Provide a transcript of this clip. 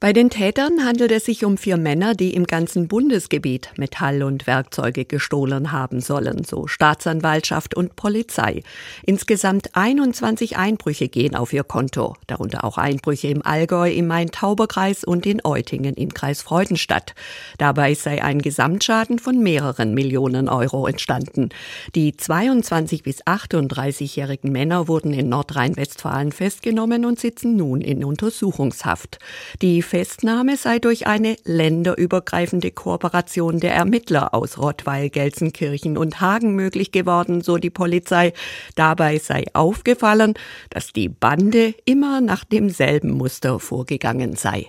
Bei den Tätern handelt es sich um 4 Männer, die im ganzen Bundesgebiet Metall und Werkzeuge gestohlen haben sollen, so Staatsanwaltschaft und Polizei. Insgesamt 21 Einbrüche gehen auf ihr Konto, darunter auch Einbrüche im Allgäu, im Main-Tauber-Kreis und in Eutingen im Kreis Freudenstadt. Dabei sei ein Gesamtschaden von mehreren Millionen Euro entstanden. Die 22- bis 38-jährigen Männer wurden in Nordrhein-Westfalen festgenommen und sitzen nun in Untersuchungshaft. Die Festnahme sei durch eine länderübergreifende Kooperation der Ermittler aus Rottweil, Gelsenkirchen und Hagen möglich geworden, so die Polizei. Dabei sei aufgefallen, dass die Bande immer nach demselben Muster vorgegangen sei.